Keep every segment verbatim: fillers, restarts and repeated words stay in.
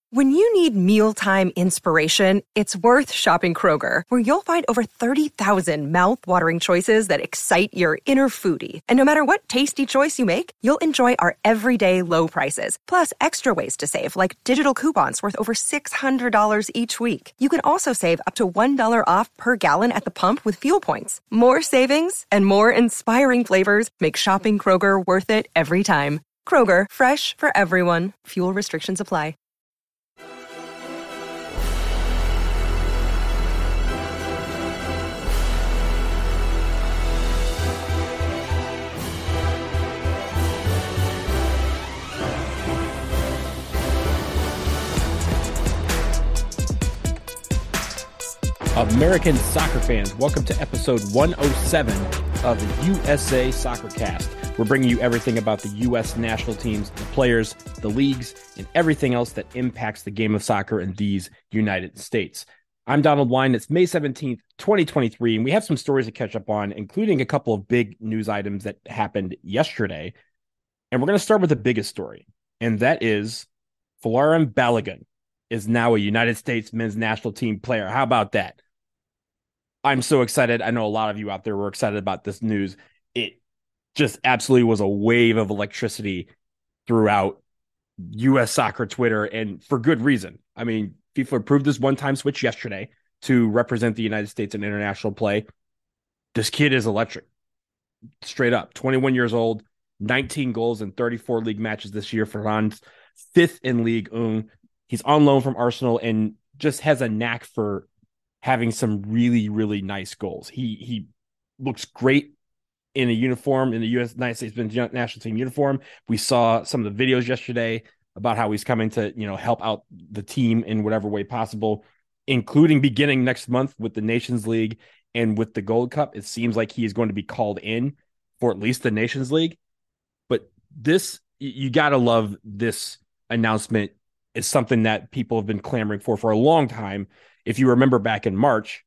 When you need mealtime inspiration, it's worth shopping Kroger, where you'll find over thirty thousand mouth-watering choices that excite your inner foodie. And no matter what tasty choice you make, you'll enjoy our everyday low prices, plus extra ways to save, like digital coupons worth over six hundred dollars each week. You can also save up to one dollar off per gallon at the pump with fuel points. More savings and more inspiring flavors make shopping Kroger worth it every time. Kroger, fresh for everyone. Fuel restrictions apply. American soccer fans, welcome to episode one oh seven of the U S A Soccer Cast. We're bringing you everything about the U S national teams, the players, the leagues, and everything else that impacts the game of soccer in these United States. I'm Donald Wine. It's May seventeenth, twenty twenty-three, and we have some stories to catch up on, including a couple of big news items that happened yesterday. And we're going to start with the biggest story, and that is Folarin Balogun is now a United States men's national team player. How about that? I'm so excited. I know a lot of you out there were excited about this news. It just absolutely was a wave of electricity throughout U S soccer Twitter, and for good reason. I mean, FIFA approved this one-time switch yesterday to represent the United States in international play. This kid is electric. Straight up. twenty-one years old, nineteen goals in thirty-four league matches this year for Rennes, fifth in Ligue one. He's on loan from Arsenal and just has a knack for having some really, really nice goals. He he looks great in a uniform, in the U S United States national team uniform. We saw some of the videos yesterday about how he's coming to, you know, help out the team in whatever way possible, including beginning next month with the Nations League and with the Gold Cup. It seems like he is going to be called in for at least the Nations League. But this, you got to love this announcement. Is something that people have been clamoring for for a long time. If you remember back in March,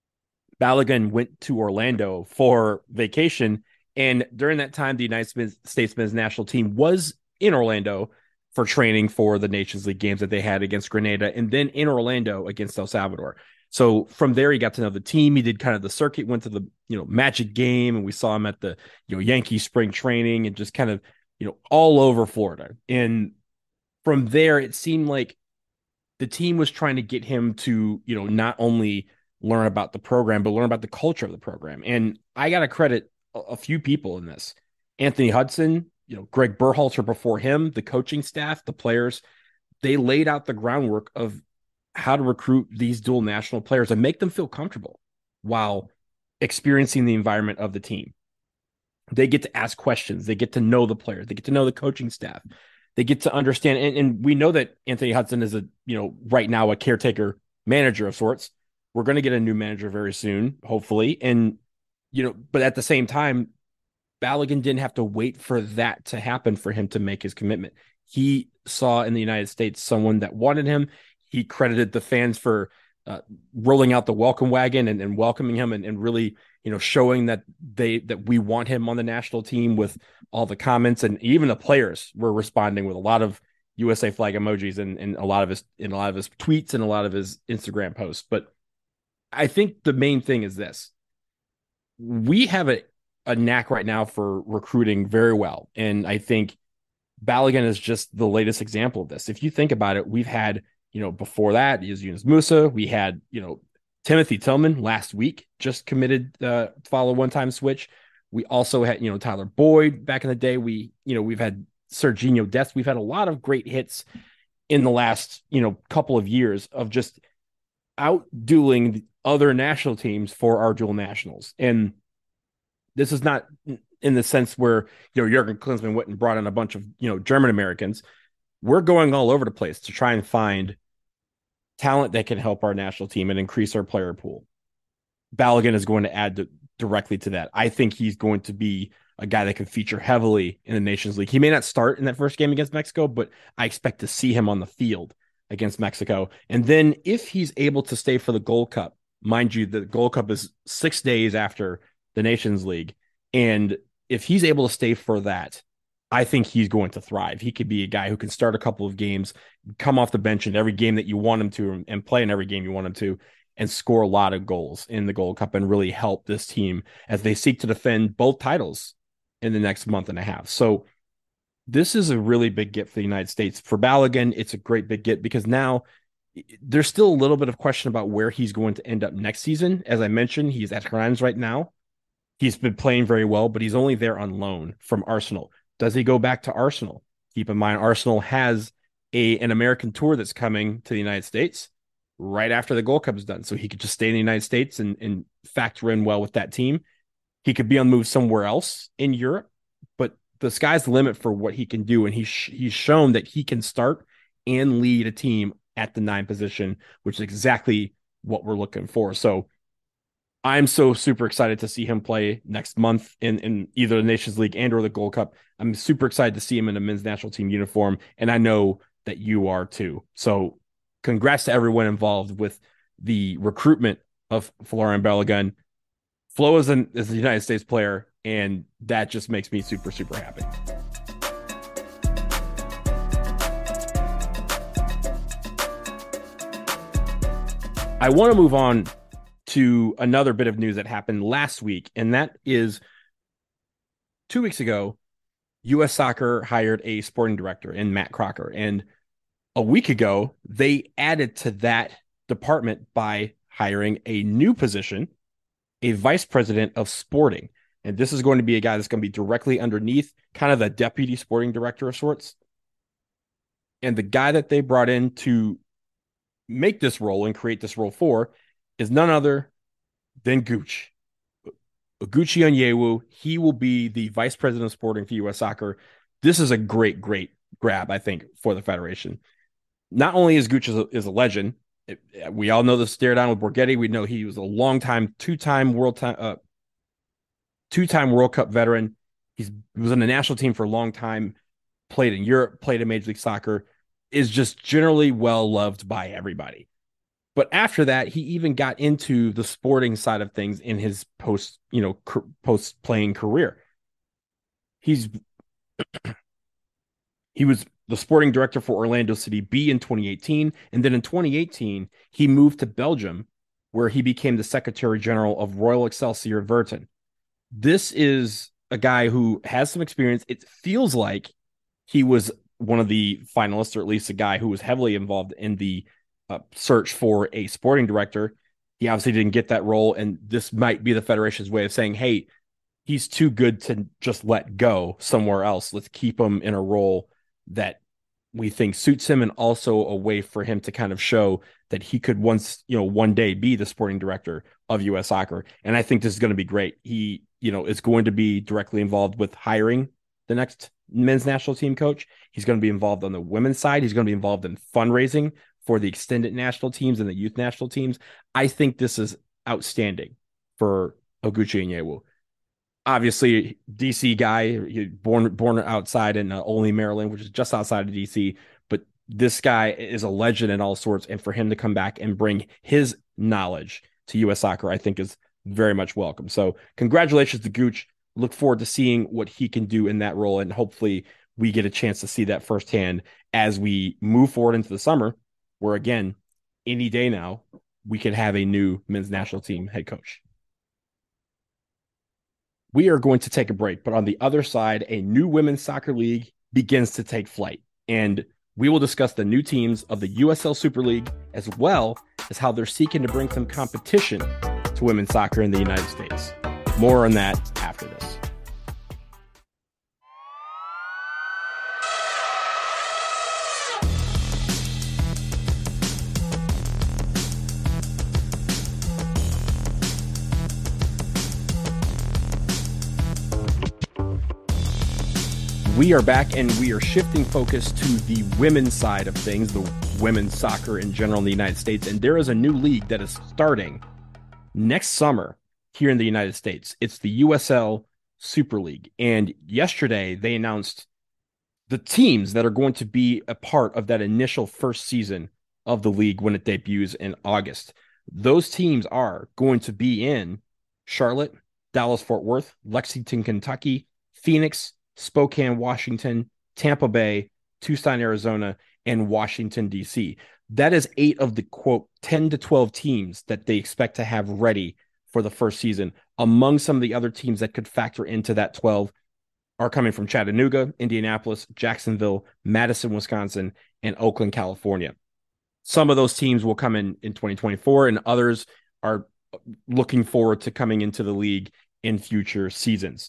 Balogun went to Orlando for vacation. And during that time, the United States men's national team was in Orlando for training for the Nations League games that they had against Grenada, and then in Orlando against El Salvador. So from there, he got to know the team. He did kind of the circuit, went to the, you know, Magic game, and we saw him at the, you know, Yankee spring training and just kind of, you know, all over Florida. And from there, it seemed like the team was trying to get him to, you know, not only learn about the program, but learn about the culture of the program. And I got to credit a, a few people in this. Anthony Hudson, you know, Greg Berhalter before him, the coaching staff, the players, they laid out the groundwork of how to recruit these dual national players and make them feel comfortable while experiencing the environment of the team. They get to ask questions. They get to know the players. They get to know the coaching staff. They get to understand, and, and we know that Anthony Hudson is a, you know, right now a caretaker manager of sorts. We're going to get a new manager very soon, hopefully. And, you know, but at the same time, Balogun didn't have to wait for that to happen for him to make his commitment. He saw in the United States someone that wanted him. He credited the fans for uh, rolling out the welcome wagon and, and welcoming him and, and really, you know, showing that they that we want him on the national team with all the comments, and even the players were responding with a lot of U S A flag emojis and, and a lot of his in a lot of his tweets and a lot of his Instagram posts. But I think the main thing is this: we have a, a knack right now for recruiting very well, and I think Balogun is just the latest example of this. If you think about it, we've had, you know, before that is Yunus Musa. We had, you know, Timothy Tillman last week just committed uh, follow one-time switch. We also had, you know, Tyler Boyd back in the day. We, you know, we've had Serginho Dest. We've had a lot of great hits in the last, you know, couple of years of just outdueling other national teams for our dual nationals. And this is not in the sense where, you know, Jurgen Klinsmann went and brought in a bunch of, you know, German Americans. We're going all over the place to try and find talent that can help our national team and increase our player pool. Balogun is going to add to, directly to that. I think he's going to be a guy that can feature heavily in the Nations League. He may not start in that first game against Mexico, but I expect to see him on the field against Mexico. And then if he's able to stay for the Gold Cup, mind you, the Gold Cup is six days after the Nations League. And if he's able to stay for that, I think he's going to thrive. He could be a guy who can start a couple of games, come off the bench in every game that you want him to, and play in every game you want him to, and score a lot of goals in the Gold Cup and really help this team as they seek to defend both titles in the next month and a half. So this is a really big get for the United States. For Balogun, it's a great big get because now there's still a little bit of question about where he's going to end up next season. As I mentioned, he's at Reims right now. He's been playing very well, but he's only there on loan from Arsenal. Does he go back to Arsenal? Keep in mind, Arsenal has a an American tour that's coming to the United States right after the Gold Cup is done. So he could just stay in the United States and, and factor in well with that team. He could be on the move somewhere else in Europe, but the sky's the limit for what he can do. And he's, he's shown that he can start and lead a team at the nine position, which is exactly what we're looking for. So I'm so super excited to see him play next month in, in either the Nations League and or the Gold Cup. I'm super excited to see him in a men's national team uniform, and I know that you are too. So congrats to everyone involved with the recruitment of Folarin Balogun. Flo is, an, is a United States player, and that just makes me super, super happy. I want to move on to another bit of news that happened last week, and that is two weeks ago, U S Soccer hired a sporting director in Matt Crocker. And a week ago, they added to that department by hiring a new position, a vice president of sporting. And this is going to be a guy that's going to be directly underneath kind of the deputy sporting director of sorts. And the guy that they brought in to make this role and create this role for is none other than Gooch. Oguchi Onyewu. He will be the vice president of sporting for U S Soccer. This is a great, great grab, I think, for the Federation. Not only is Gooch is a, is a legend, it, we all know the stare down with Borghetti. We know he was a long time, two-time world time, uh, two-time World Cup veteran. He's he was in the national team for a long time, played in Europe, played in Major League Soccer, is just generally well loved by everybody. But after that, he even got into the sporting side of things in his post, you know, post playing career. He's he was the sporting director for Orlando City B in twenty eighteen, and then in twenty eighteen he moved to Belgium, where he became the Secretary General of Royal Excelsior Virton. This is a guy who has some experience. It feels like he was one of the finalists, or at least a guy who was heavily involved in the Uh, search for a sporting director. He obviously didn't get that role, and this might be the Federation's way of saying, hey, he's too good to just let go somewhere else. Let's keep him in a role that we think suits him, and also a way for him to kind of show that he could once, you know, one day be the sporting director of U S Soccer. And I think this is going to be great. He, you know, is going to be directly involved with hiring the next men's national team coach. He's going to be involved on the women's side. He's going to be involved in fundraising for the extended national teams and the youth national teams. I think this is outstanding for Oguchi Onyewu. Obviously, D C guy, born born outside in uh, Olney, Maryland, which is just outside of D C. But this guy is a legend in all sorts, and for him to come back and bring his knowledge to U S Soccer, I think is very much welcome. So congratulations to Gooch. Look forward to seeing what he can do in that role, and hopefully we get a chance to see that firsthand as we move forward into the summer, where, again, any day now, we could have a new men's national team head coach. We are going to take a break, but on the other side, a new women's soccer league begins to take flight, and we will discuss the new teams of the U S L Super League, as well as how they're seeking to bring some competition to women's soccer in the United States. More on that after this. We are back, and we are shifting focus to the women's side of things, the women's soccer in general in the United States. And there is a new league that is starting next summer here in the United States. It's the U S L Super League. And yesterday they announced the teams that are going to be a part of that initial first season of the league when it debuts in August. Those teams are going to be in Charlotte, Dallas, Fort Worth, Lexington, Kentucky, Phoenix, Spokane, Washington, Tampa Bay, Tucson, Arizona, and Washington, D C. That is eight of the, quote, ten to twelve teams that they expect to have ready for the first season. Among some of the other teams that could factor into that twelve are coming from Chattanooga, Indianapolis, Jacksonville, Madison, Wisconsin, and Oakland, California. Some of those teams will come in in twenty twenty-four, and others are looking forward to coming into the league in future seasons.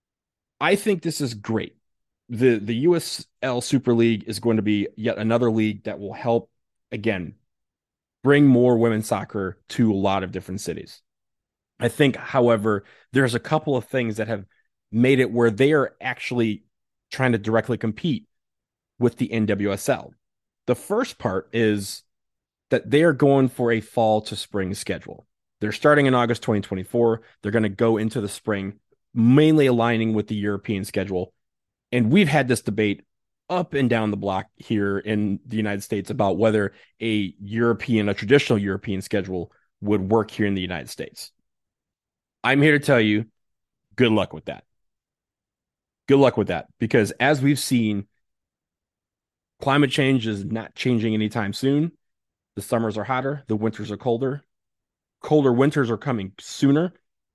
I think this is great. The, the U S L Super League is going to be yet another league that will help, again, bring more women's soccer to a lot of different cities. I think, however, there's a couple of things that have made it where they are actually trying to directly compete with the N W S L. The first part is that they are going for a fall to spring schedule. They're starting in August twenty twenty-four. They're going to go into the spring, mainly aligning with the European schedule. And we've had this debate up and down the block here in the United States about whether a European, a traditional European schedule would work here in the United States. I'm here to tell you, good luck with that. Good luck with that, because as we've seen, climate change is not changing anytime soon. The summers are hotter. The winters are colder. Colder winters are coming sooner.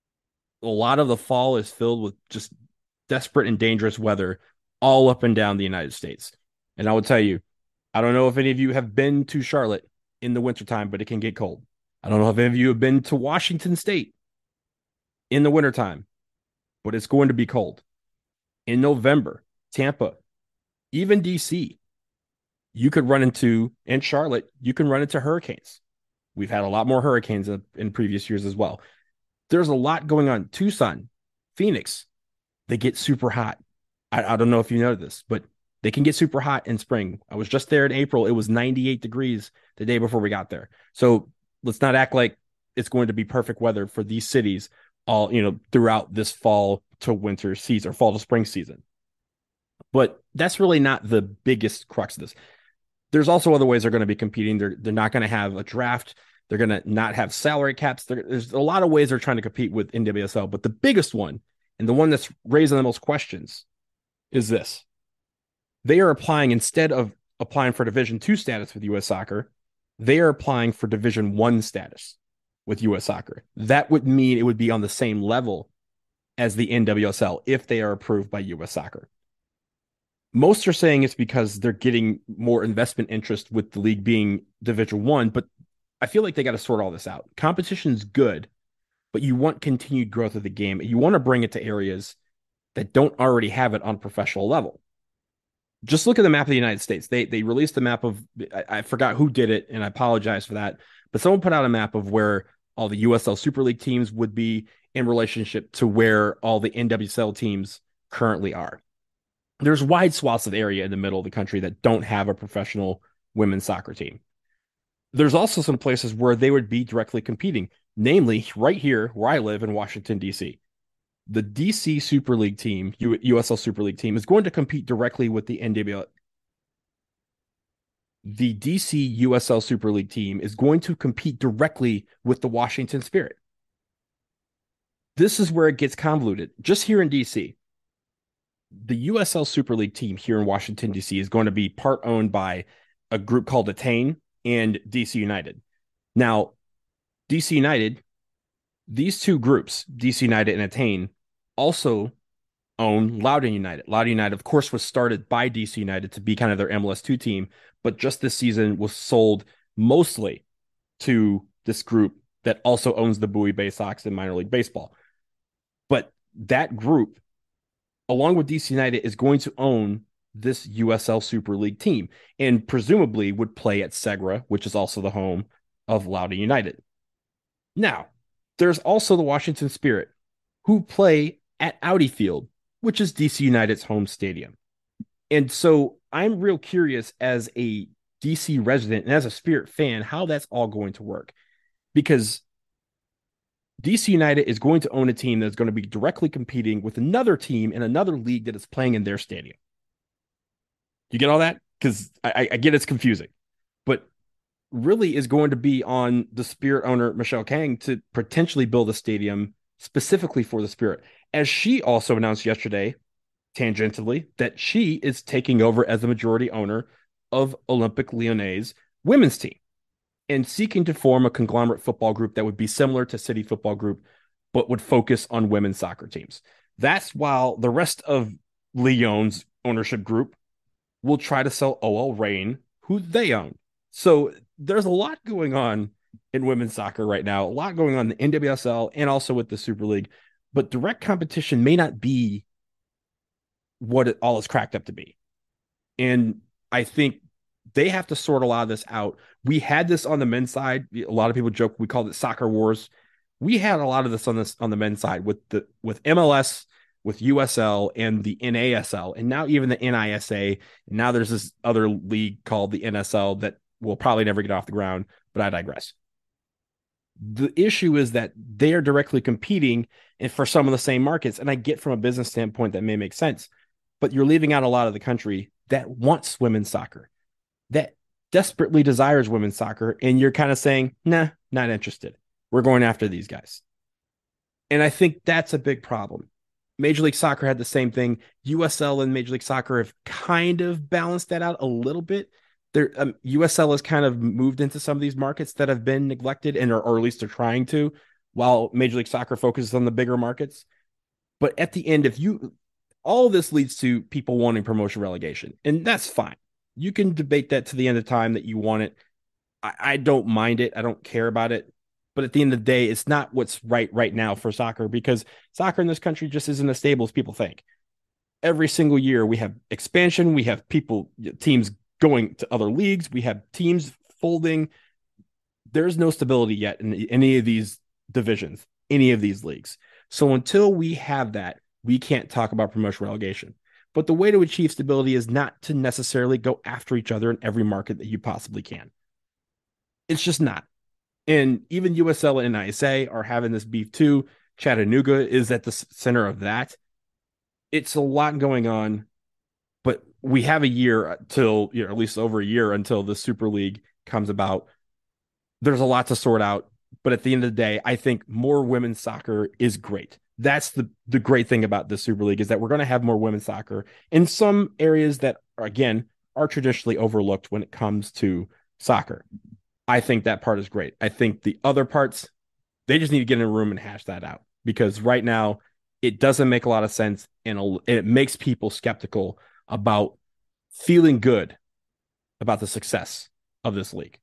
A lot of the fall is filled with just desperate and dangerous weather all up and down the United States. And I will tell you, I don't know if any of you have been to Charlotte in the wintertime, but it can get cold. I don't know if any of you have been to Washington State in the wintertime, but it's going to be cold. In November, Tampa, even D C, you could run into, in Charlotte, you can run into hurricanes. We've had a lot more hurricanes in, in previous years as well. There's a lot going on. Tucson, Phoenix, they get super hot. I, I don't know if you know this, but they can get super hot in spring. I was just there in April. It was ninety-eight degrees the day before we got there. So let's not act like it's going to be perfect weather for these cities all, you know, throughout this fall to winter season or fall to spring season. But that's really not the biggest crux of this. There's also other ways they're going to be competing. They're, they're not going to have a draft. They're going to not have salary caps. They're, there's a lot of ways they're trying to compete with N W S L. But the biggest one, and the one that's raising the most questions, is this. They are applying, instead of applying for Division two status with U S Soccer, they are applying for Division one status with U S Soccer. That would mean it would be on the same level as the N W S L if they are approved by U S Soccer. Most are saying it's because they're getting more investment interest with the league being Division One, but I feel like they got to sort all this out. Competition's good, but you want continued growth of the game. You want to bring it to areas that don't already have it on a professional level. Just look at the map of the United States. They they released a map of, I, I forgot who did it, and I apologize for that, but someone put out a map of where all the U S L Super League teams would be in relationship to where all the N W S L teams currently are. There's wide swaths of area in the middle of the country that don't have a professional women's soccer team. There's also some places where they would be directly competing, namely right here where I live in Washington, D C. The D C Super League team, U S L Super League team, is going to compete directly with the N W S L. The D C U S L Super League team is going to compete directly with the Washington Spirit. This is where it gets convoluted. Just here in D C, the U S L Super League team here in Washington, D C is going to be part owned by a group called Attain and D C United. Now, D C United, these two groups, D C United and Attain, also own Loudoun United. Loudoun United, of course, was started by D C United to be kind of their M L S two team, but just this season was sold mostly to this group that also owns the Bowie Bay Sox in minor league baseball. But that group, along with D C United, is going to own this U S L Super League team and presumably would play at Segra, which is also the home of Loudoun United. Now, there's also the Washington Spirit, who play at Audi Field, which is D C United's home stadium. And so I'm real curious as a D C resident and as a Spirit fan, how that's all going to work. Because D C United is going to own a team that's going to be directly competing with another team in another league that is playing in their stadium. You get all that? Because I, I get it's confusing. But really is going to be on the Spirit owner, Michelle Kang, to potentially build a stadium specifically for the Spirit. As she also announced yesterday, tangentially, that she is taking over as the majority owner of Olympique Lyonnais women's team and seeking to form a conglomerate football group that would be similar to City Football Group, but would focus on women's soccer teams. That's while the rest of Lyon's ownership group will try to sell O L Reign, who they own. So there's a lot going on in women's soccer right now, a lot going on in the N W S L and also with the Super League, but direct competition may not be what it all is cracked up to be. And I think they have to sort a lot of this out. We had this on the men's side. A lot of people joke we called it soccer wars. We had a lot of this on this on the men's side with the with M L S, with U S L, and the N A S L, and now even the N I S A. And now there's this other league called the N S L that will probably never get off the ground, but I digress. The issue is that they are directly competing for some of the same markets, and I get from a business standpoint that may make sense, but you're leaving out a lot of the country that wants women's soccer, that desperately desires women's soccer, and you're kind of saying, nah, not interested. We're going after these guys. And I think that's a big problem. Major League Soccer had the same thing. U S L and Major League Soccer have kind of balanced that out a little bit. There, um, U S L has kind of moved into some of these markets that have been neglected, and or, or at least they're trying to, while Major League Soccer focuses on the bigger markets. But at the end, if you, all of this leads to people wanting promotion relegation, and that's fine. You can debate that to the end of time that you want it. I, I don't mind it. I don't care about it. But at the end of the day, it's not what's right right now for soccer, because soccer in this country just isn't as stable as people think. Every single year we have expansion. We have people, teams going to other leagues. We have teams folding. There's no stability yet in any of these divisions, any of these leagues. So until we have that, we can't talk about promotion relegation. But the way to achieve stability is not to necessarily go after each other in every market that you possibly can. It's just not. And even U S L and N I S A are having this beef too. Chattanooga is at the center of that. It's a lot going on, but we have a year till, you know, at least over a year until the Super League comes about. There's a lot to sort out, but at the end of the day, I think more women's soccer is great. That's the, the great thing about the Super League, is that we're going to have more women's soccer in some areas that, are, again, are traditionally overlooked when it comes to soccer. I think that part is great. I think the other parts, they just need to get in a room and hash that out, because right now it doesn't make a lot of sense, and it makes people skeptical about feeling good about the success of this league.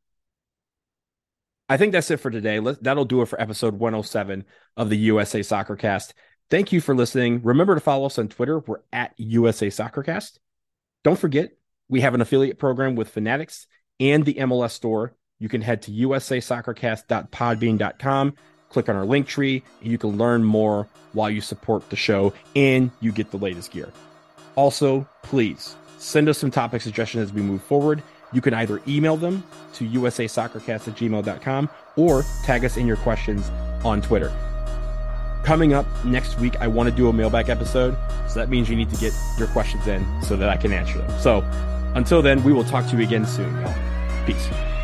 I think that's it for today. Let, that'll do it for episode one oh seven of the U S A Soccercast. Thank you for listening. Remember to follow us on Twitter. We're at U S A Soccercast. Don't forget, we have an affiliate program with Fanatics and the M L S store. You can head to u s a soccercast dot podbean dot com, click on our link tree, and you can learn more while you support the show, and you get the latest gear. Also, please send us some topic suggestions as we move forward. You can either email them to u s a soccercast at gmail dot com or tag us in your questions on Twitter. Coming up next week, I want to do a mailbag episode, so that means you need to get your questions in so that I can answer them. So until then, we will talk to you again soon, y'all. Peace.